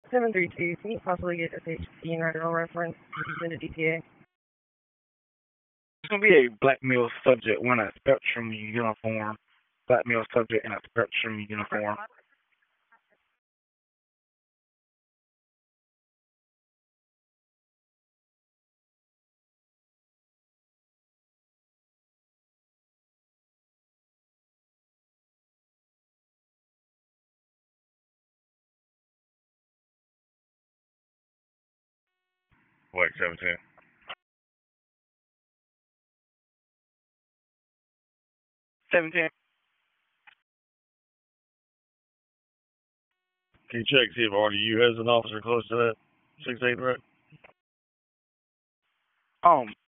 732, can you possibly get SH15 radio reference in the DTA? It's going to be a black male subject wearing a Spectrum uniform. Black male subject in a Spectrum uniform. White 17. Can you check, see if RDU has an officer close to that 6-8 road?